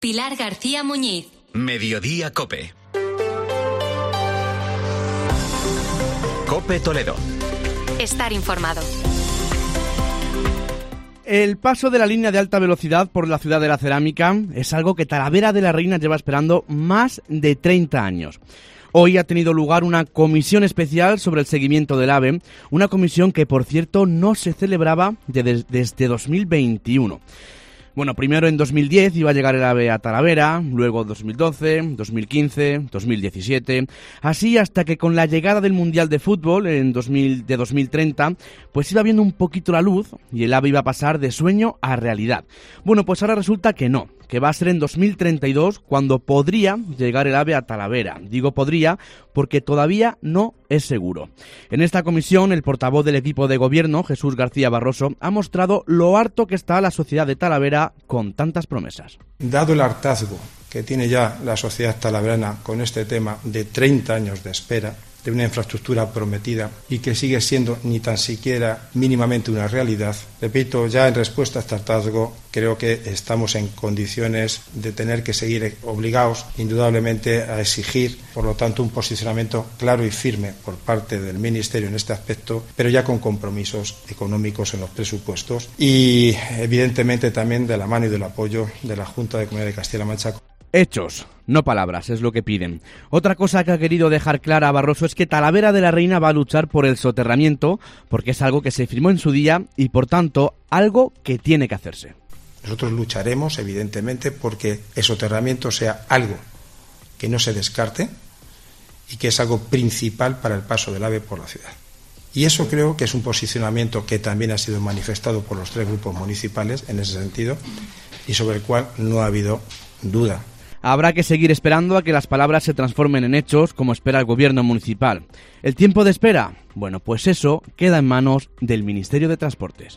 Pilar García Muñiz. Mediodía COPE. COPE Toledo. Estar informado. El paso de la línea de alta velocidad por la ciudad de la cerámica es algo que Talavera de la Reina lleva esperando más de 30 años. Hoy ha tenido lugar una comisión especial sobre el seguimiento del AVE, una comisión que, por cierto, no se celebraba desde 2021. Bueno, primero en 2010 iba a llegar el AVE a Talavera, luego 2012, 2015, 2017, así hasta que con la llegada del Mundial de Fútbol de 2030, pues iba viendo un poquito la luz y el AVE iba a pasar de sueño a realidad. Bueno, pues ahora resulta que no, que va a ser en 2032 cuando podría llegar el AVE a Talavera. Digo podría porque todavía no es seguro. En esta comisión, el portavoz del equipo de gobierno, Jesús García Barroso, ha mostrado lo harto que está la sociedad de Talavera con tantas promesas. Dado el hartazgo que tiene ya la sociedad talaverana con este tema de 30 años de espera, de una infraestructura prometida y que sigue siendo ni tan siquiera mínimamente una realidad, repito, ya en respuesta a este hartazgo, creo que estamos en condiciones de tener que seguir obligados, indudablemente, a exigir, por lo tanto, un posicionamiento claro y firme por parte del Ministerio en este aspecto, pero ya con compromisos económicos en los presupuestos y, evidentemente, también de la mano y del apoyo de la Junta de Comunidad de Castilla-La Mancha. Hechos, no palabras, es lo que piden. Otra cosa que ha querido dejar clara a Barroso es que Talavera de la Reina va a luchar por el soterramiento, porque es algo que se firmó en su día y, por tanto, algo que tiene que hacerse. Nosotros lucharemos, evidentemente, porque el soterramiento sea algo que no se descarte y que es algo principal para el paso del AVE por la ciudad. Y eso creo que es un posicionamiento que también ha sido manifestado por los tres grupos municipales en ese sentido y sobre el cual no ha habido duda. Habrá que seguir esperando a que las palabras se transformen en hechos, como espera el gobierno municipal. ¿El tiempo de espera? Bueno, pues eso queda en manos del Ministerio de Transportes.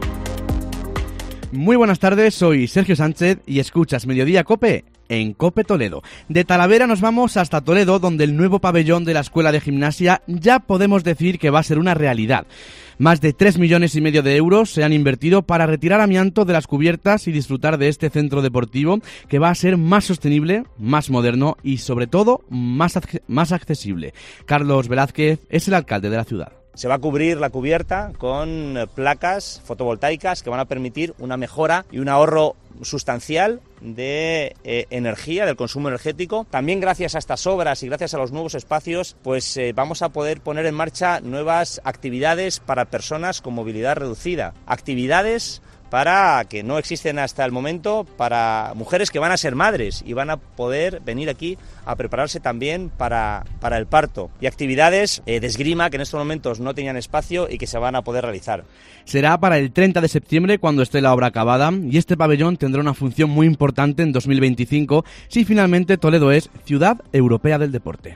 Muy buenas tardes, soy Sergio Sánchez y escuchas Mediodía COPE en COPE Toledo. De Talavera nos vamos hasta Toledo, donde el nuevo pabellón de la Escuela de Gimnasia ya podemos decir que va a ser una realidad. Más de 3,5 millones de euros se han invertido para retirar amianto de las cubiertas y disfrutar de este centro deportivo que va a ser más sostenible, más moderno y, sobre todo, más accesible. Carlos Velázquez es el alcalde de la ciudad. Se va a cubrir la cubierta con placas fotovoltaicas que van a permitir una mejora y un ahorro sustancial de energía, del consumo energético. También gracias a estas obras y gracias a los nuevos espacios, pues vamos a poder poner en marcha nuevas actividades para personas con movilidad reducida. Actividades para que no existen hasta el momento para mujeres que van a ser madres y van a poder venir aquí a prepararse también para el parto. Y actividades de esgrima que en estos momentos no tenían espacio y que se van a poder realizar. Será para el 30 de septiembre cuando esté la obra acabada y este pabellón tendrá una función muy importante en 2025 si finalmente Toledo es Ciudad Europea del Deporte.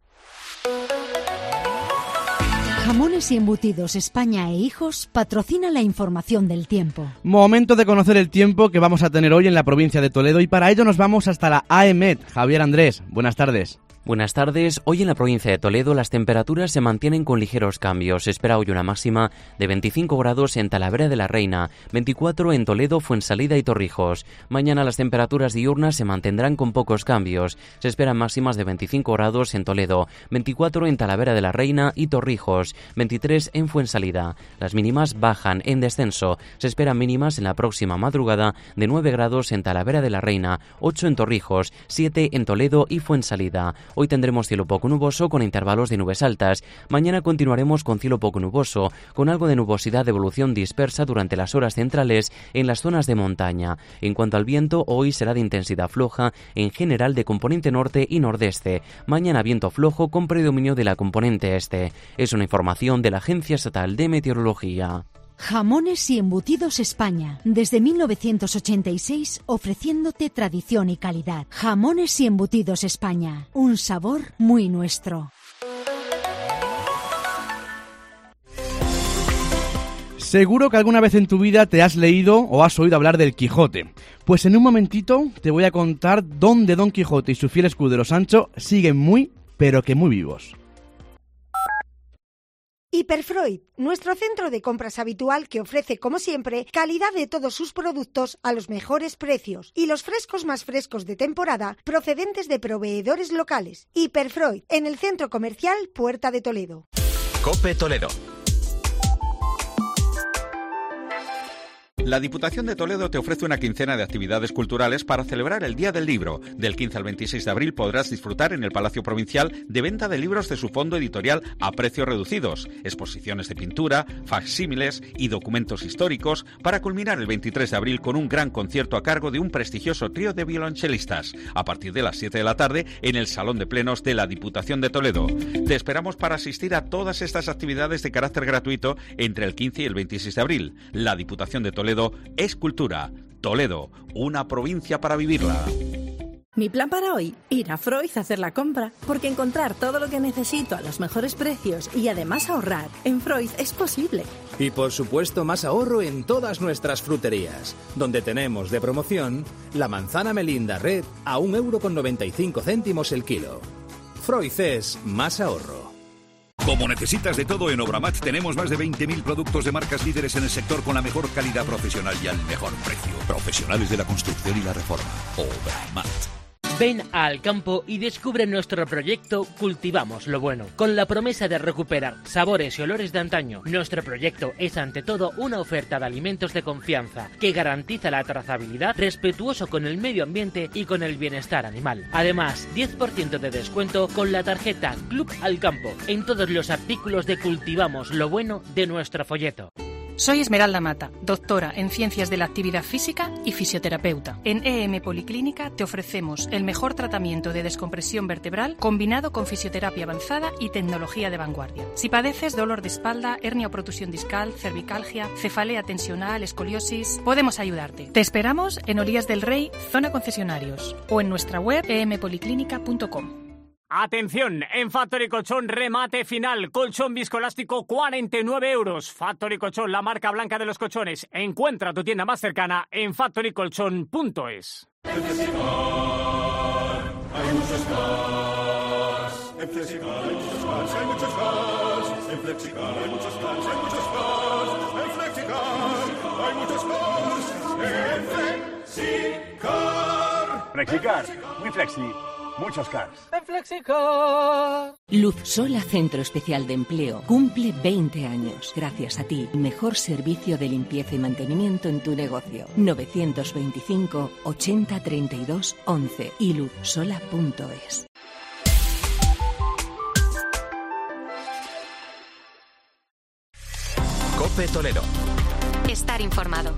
Jamones y Embutidos España e Hijos patrocina la información del tiempo. Momento de conocer el tiempo que vamos a tener hoy en la provincia de Toledo y para ello nos vamos hasta la AEMET. Javier Andrés, buenas tardes. Buenas tardes. Hoy en la provincia de Toledo las temperaturas se mantienen con ligeros cambios. Se espera hoy una máxima de 25 grados en Talavera de la Reina, 24 en Toledo, Fuensalida y Torrijos. Mañana las temperaturas diurnas se mantendrán con pocos cambios. Se esperan máximas de 25 grados en Toledo, 24 en Talavera de la Reina y Torrijos, 23 en Fuensalida. Las mínimas bajan en descenso. Se esperan mínimas en la próxima madrugada de 9 grados en Talavera de la Reina, 8 en Torrijos, 7 en Toledo y Fuensalida. Hoy tendremos cielo poco nuboso con intervalos de nubes altas. Mañana continuaremos con cielo poco nuboso, con algo de nubosidad de evolución dispersa durante las horas centrales en las zonas de montaña. En cuanto al viento, hoy será de intensidad floja, en general de componente norte y nordeste. Mañana viento flojo con predominio de la componente este. Es una información de la Agencia Estatal de Meteorología. Jamones y Embutidos España, desde 1986 ofreciéndote tradición y calidad. Jamones y Embutidos España, un sabor muy nuestro. Seguro que alguna vez en tu vida te has leído o has oído hablar del Quijote. Pues en un momentito te voy a contar dónde Don Quijote y su fiel escudero Sancho siguen muy, pero que muy vivos. Hiperfreud, nuestro centro de compras habitual que ofrece, como siempre, calidad de todos sus productos a los mejores precios y los frescos más frescos de temporada procedentes de proveedores locales. Hiperfreud, en el Centro Comercial Puerta de Toledo. COPE Toledo. La Diputación de Toledo te ofrece una quincena de actividades culturales para celebrar el Día del Libro. Del 15 al 26 de abril podrás disfrutar en el Palacio Provincial de venta de libros de su fondo editorial a precios reducidos, exposiciones de pintura, facsímiles y documentos históricos, para culminar el 23 de abril con un gran concierto a cargo de un prestigioso trío de violonchelistas, a partir de las 7 de la tarde en el Salón de Plenos de la Diputación de Toledo. Te esperamos para asistir a todas estas actividades de carácter gratuito entre el 15 y el 26 de abril. La Diputación de Toledo es cultura. Toledo, una provincia para vivirla. Mi plan para hoy, ir a Freud a hacer la compra, porque encontrar todo lo que necesito a los mejores precios y además ahorrar en Freud es posible. Y por supuesto más ahorro en todas nuestras fruterías, donde tenemos de promoción la manzana Melinda Red a 1,95 € el kilo. Freud es más ahorro. Como necesitas de todo, en Obramat tenemos más de 20.000 productos de marcas líderes en el sector con la mejor calidad profesional y al mejor precio. Profesionales de la construcción y la reforma. Obramat. Ven a Alcampo y descubre nuestro proyecto Cultivamos lo Bueno, con la promesa de recuperar sabores y olores de antaño. Nuestro proyecto es ante todo una oferta de alimentos de confianza que garantiza la trazabilidad, respetuoso con el medio ambiente y con el bienestar animal. Además, 10% de descuento con la tarjeta Club Alcampo en todos los artículos de Cultivamos lo Bueno de nuestro folleto. Soy Esmeralda Mata, doctora en Ciencias de la Actividad Física y fisioterapeuta. En EM Policlínica te ofrecemos el mejor tratamiento de descompresión vertebral combinado con fisioterapia avanzada y tecnología de vanguardia. Si padeces dolor de espalda, hernia o protusión discal, cervicalgia, cefalea tensional, escoliosis, podemos ayudarte. Te esperamos en Olías del Rey, zona concesionarios, o en nuestra web empoliclínica.com. Atención, en Factory Colchón remate final, colchón viscoelástico 49 €. Factory Colchón, la marca blanca de los colchones. Encuentra tu tienda más cercana en factorycolchón.es. En Flexicar hay muchos cars. En Flexicar hay muchos cars, hay muchos cars. En Flexicar hay muchos cars, hay muchos cars. En Flexicar hay muchos cars. En Flexicar. Flexicar, muy flexi. Muchos cars. En Flexicar. Luz Sola Centro Especial de Empleo cumple 20 años. Gracias a ti, mejor servicio de limpieza y mantenimiento en tu negocio. 925 80 32 11 y luzsola.es. COPE Toledo. Estar informado.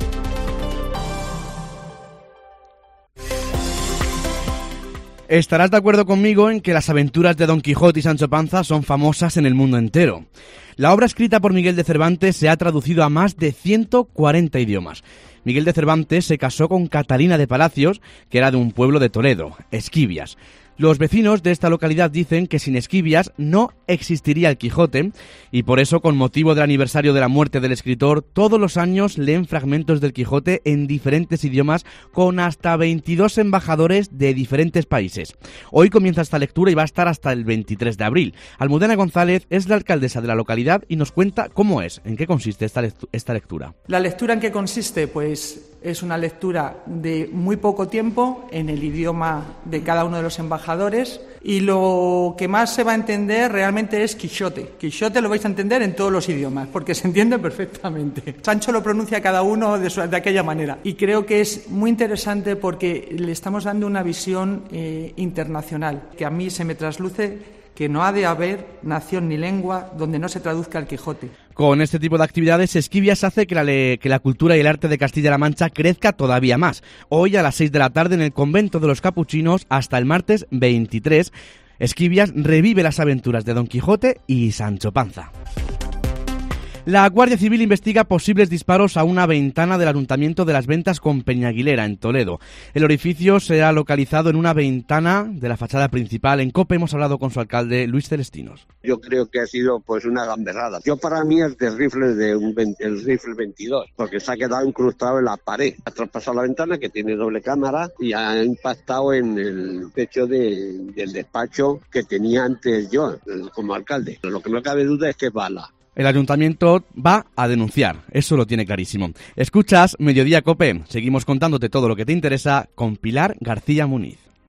Estarás de acuerdo conmigo en que las aventuras de Don Quijote y Sancho Panza son famosas en el mundo entero. La obra escrita por Miguel de Cervantes se ha traducido a más de 140 idiomas. Miguel de Cervantes se casó con Catalina de Palacios, que era de un pueblo de Toledo, Esquivias. Los vecinos de esta localidad dicen que sin Esquivias no existiría el Quijote y por eso, con motivo del aniversario de la muerte del escritor, todos los años leen fragmentos del Quijote en diferentes idiomas con hasta 22 embajadores de diferentes países. Hoy comienza esta lectura y va a estar hasta el 23 de abril. Almudena González es la alcaldesa de la localidad y nos cuenta cómo es, en qué consiste esta lectura. ¿La lectura en qué consiste? Pues es una lectura de muy poco tiempo en el idioma de cada uno de los embajadores y lo que más se va a entender realmente es Quijote. Quijote lo vais a entender en todos los idiomas porque se entiende perfectamente. Sancho lo pronuncia cada uno de aquella manera y creo que es muy interesante porque le estamos dando una visión internacional que a mí se me trasluce que no ha de haber nación ni lengua donde no se traduzca el Quijote. Con este tipo de actividades, Esquivias hace que la cultura y el arte de Castilla-La Mancha crezca todavía más. Hoy a las 6 de la tarde en el Convento de los Capuchinos hasta el martes 23, Esquivias revive las aventuras de Don Quijote y Sancho Panza. La Guardia Civil investiga posibles disparos a una ventana del Ayuntamiento de las Ventas con Peñaguilera, en Toledo. El orificio se ha localizado en una ventana de la fachada principal. En COPE hemos hablado con su alcalde, Luis Celestinos. Yo creo que ha sido pues una gamberrada. Yo para mí es del rifle el rifle 22, porque se ha quedado incrustado en la pared. Ha traspasado la ventana, que tiene doble cámara, y ha impactado en el techo del despacho que tenía antes yo, como alcalde. Lo que no cabe duda es que es bala. El ayuntamiento va a denunciar, eso lo tiene clarísimo. Escuchas Mediodía COPE, seguimos contándote todo lo que te interesa con Pilar García Muniz.